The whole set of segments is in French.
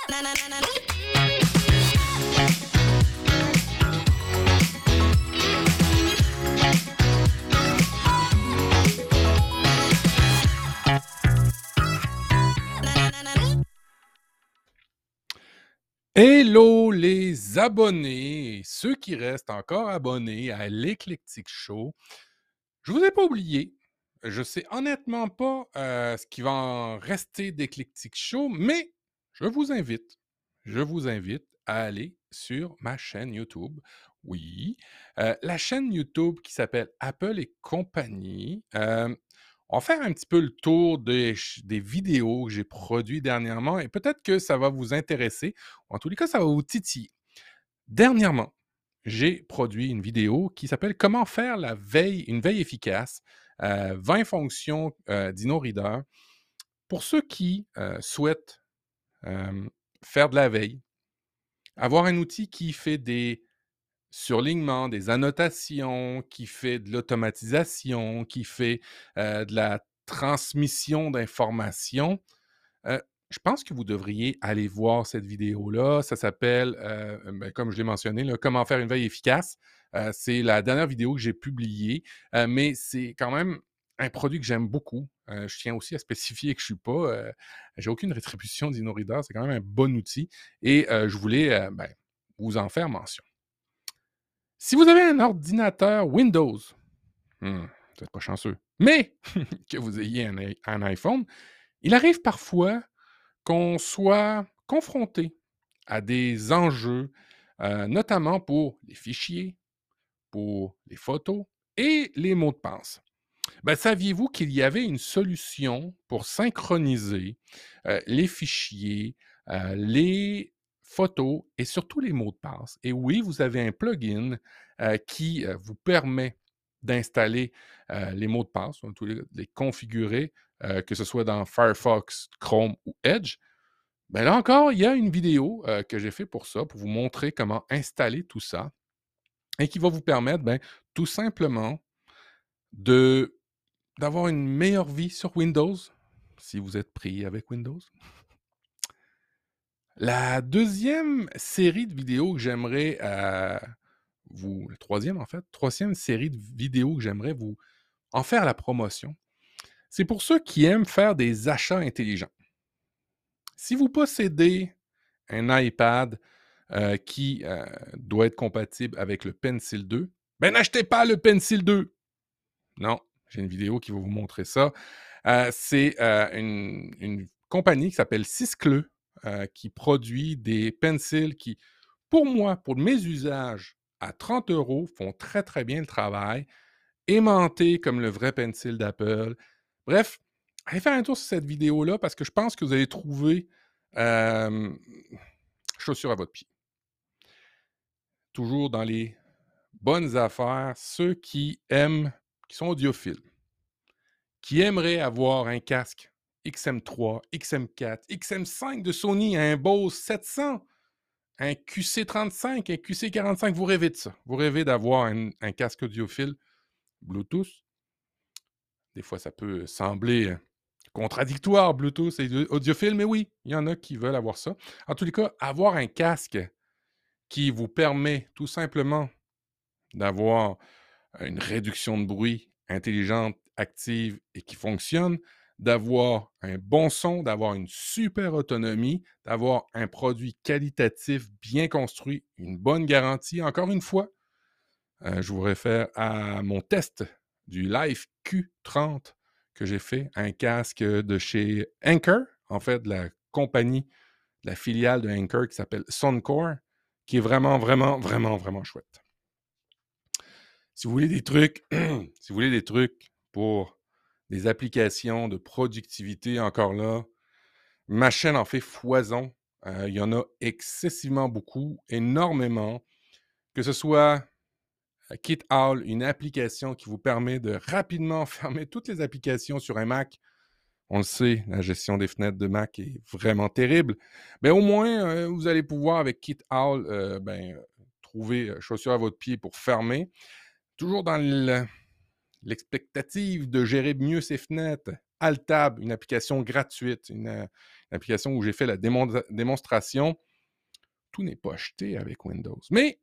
Hello les abonnés, ceux qui restent encore abonnés à l'Éclectique Show. Je vous ai pas oublié. Je sais honnêtement pas ce qui va en rester d'Éclectique Show, mais je vous invite à aller sur ma chaîne YouTube. Oui, la chaîne YouTube qui s'appelle Apple et compagnie. On va faire un petit peu le tour des vidéos que j'ai produites dernièrement et peut-être que ça va vous intéresser. En tous les cas, ça va vous titiller. Dernièrement, j'ai produit une vidéo qui s'appelle Comment faire une veille efficace, 20 fonctions d'InnoReader pour ceux qui souhaitent euh, faire de la veille, avoir un outil qui fait des surlignements, des annotations, qui fait de l'automatisation, qui fait de la transmission d'informations. Euh, je pense que vous devriez aller voir cette vidéo-là. Ça s'appelle, comme je l'ai mentionné, là, Comment faire une veille efficace. C'est la dernière vidéo que j'ai publiée, mais c'est quand même un produit que j'aime beaucoup. Je tiens aussi à spécifier que j'ai aucune rétribution d'InnoReader. C'est quand même un bon outil et je voulais vous en faire mention. Si vous avez un ordinateur Windows, vous n'êtes pas chanceux, mais que vous ayez un iPhone, il arrive parfois qu'on soit confronté à des enjeux, notamment pour les fichiers, pour les photos et les mots de passe. Saviez-vous qu'il y avait une solution pour synchroniser les fichiers, les photos et surtout les mots de passe? Et oui, vous avez un plugin qui vous permet d'installer les mots de passe, les configurer, que ce soit dans Firefox, Chrome ou Edge. Là encore, il y a une vidéo que j'ai fait pour ça, pour vous montrer comment installer tout ça et qui va vous permettre tout simplement de d'avoir une meilleure vie sur Windows, si vous êtes pris avec Windows. La deuxième série de vidéos que j'aimerais troisième série de vidéos que j'aimerais vous en faire la promotion, c'est pour ceux qui aiment faire des achats intelligents. Si vous possédez un iPad qui doit être compatible avec le Pencil 2, n'achetez pas le Pencil 2! Non, j'ai une vidéo qui va vous montrer ça. C'est une compagnie qui s'appelle Siscleux qui produit des pencils qui, pour moi, pour mes usages, à 30 € font très, très bien le travail, aimantés comme le vrai pencil d'Apple. Bref, allez faire un tour sur cette vidéo-là parce que je pense que vous allez trouver chaussures à votre pied. Toujours dans les bonnes affaires, ceux qui sont audiophiles, qui aimeraient avoir un casque XM3, XM4, XM5 de Sony, un Bose 700, un QC35, un QC45, vous rêvez de ça. Vous rêvez d'avoir un casque audiophile Bluetooth. Des fois, ça peut sembler contradictoire, Bluetooth et audiophile, mais oui, il y en a qui veulent avoir ça. En tous les cas, avoir un casque qui vous permet tout simplement d'avoir une réduction de bruit intelligente, active et qui fonctionne, d'avoir un bon son, d'avoir une super autonomie, d'avoir un produit qualitatif bien construit, une bonne garantie. Encore une fois, je vous réfère à mon test du Live Q30 que j'ai fait, un casque de chez Anker, en fait, de la compagnie, de la filiale de Anker qui s'appelle Soundcore, qui est vraiment, vraiment, vraiment, vraiment chouette. Si vous voulez des trucs, si vous voulez des trucs pour des applications de productivité, encore là, ma chaîne en fait foison. Il y en a excessivement beaucoup, énormément. Que ce soit KitOwl, une application qui vous permet de rapidement fermer toutes les applications sur un Mac. On le sait, la gestion des fenêtres de Mac est vraiment terrible. Mais au moins, vous allez pouvoir, avec KitOwl, trouver chaussure à votre pied pour fermer. Toujours dans l'expectative de gérer mieux ses fenêtres, Altab, une application gratuite, une application où j'ai fait la démonstration. Tout n'est pas acheté avec Windows. Mais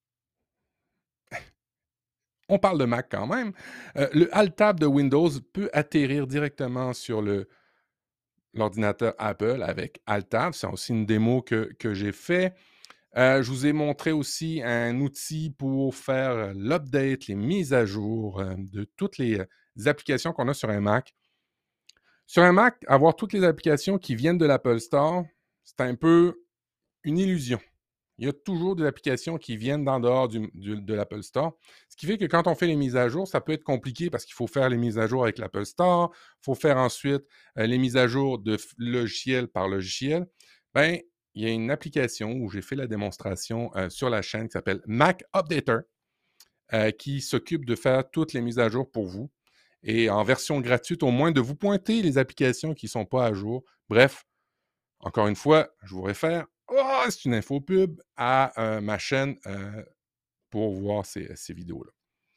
on parle de Mac quand même. Le Altab de Windows peut atterrir directement sur l'ordinateur Apple avec Altab. C'est aussi une démo que j'ai fait. Je vous ai montré aussi un outil pour faire l'update, les mises à jour de toutes les applications qu'on a sur un Mac. Sur un Mac, avoir toutes les applications qui viennent de l'Apple Store, c'est un peu une illusion. Il y a toujours des applications qui viennent d'en dehors de l'Apple Store. Ce qui fait que quand on fait les mises à jour, ça peut être compliqué parce qu'il faut faire les mises à jour avec l'Apple Store. Il faut faire ensuite les mises à jour de logiciel par logiciel. Ben, il y a une application où j'ai fait la démonstration sur la chaîne qui s'appelle Mac Updater, qui s'occupe de faire toutes les mises à jour pour vous. Et en version gratuite, au moins de vous pointer les applications qui ne sont pas à jour. Bref, encore une fois, je vous réfère, c'est une info pub à ma chaîne pour voir ces vidéos-là.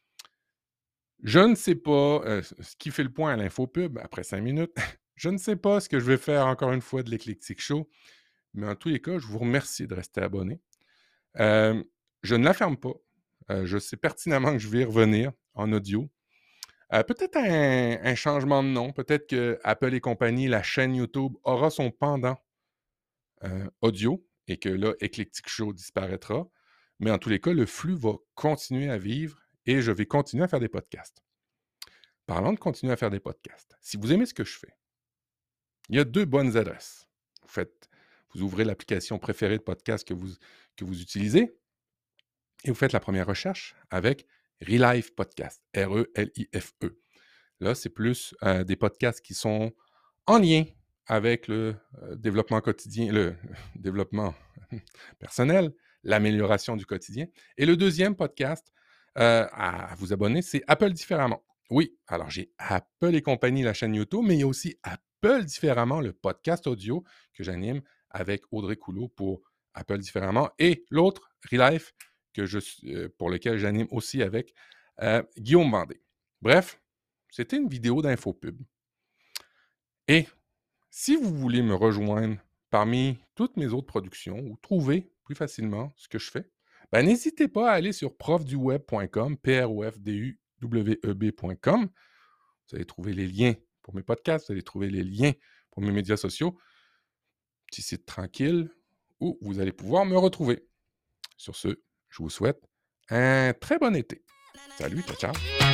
Je ne sais pas ce qui fait le point à l'info pub après 5 minutes. Je ne sais pas ce que je vais faire encore une fois de l'Eclectic Show, mais en tous les cas, je vous remercie de rester abonné. Je ne la ferme pas. Je sais pertinemment que je vais y revenir en audio. Peut-être un changement de nom. Peut-être que Apple et compagnie, la chaîne YouTube, aura son pendant audio et que là, Eclectic Show disparaîtra. Mais en tous les cas, le flux va continuer à vivre et je vais continuer à faire des podcasts. Parlant de continuer à faire des podcasts, si vous aimez ce que je fais, il y a 2 bonnes adresses. Vous ouvrez l'application préférée de podcast que vous utilisez et vous faites la première recherche avec Relife Podcast, R-E-L-I-F-E. Là, c'est plus des podcasts qui sont en lien avec le développement quotidien, le développement personnel, l'amélioration du quotidien. Et le deuxième podcast à vous abonner, c'est Apple Différemment. Oui, alors j'ai Apple et compagnie, la chaîne YouTube, mais il y a aussi Apple Différemment, le podcast audio que j'anime avec Audrey Coulot pour Apple Différemment et l'autre, Relife, pour lequel j'anime aussi avec Guillaume Vendée. Bref, c'était une vidéo d'infopub. Et si vous voulez me rejoindre parmi toutes mes autres productions ou trouver plus facilement ce que je fais, ben n'hésitez pas à aller sur profduweb.com, profduweb.com. Vous allez trouver les liens pour mes podcasts, vous allez trouver les liens pour mes médias sociaux. Petit site tranquille où vous allez pouvoir me retrouver. Sur ce, je vous souhaite un très bon été. Salut, ciao, ciao.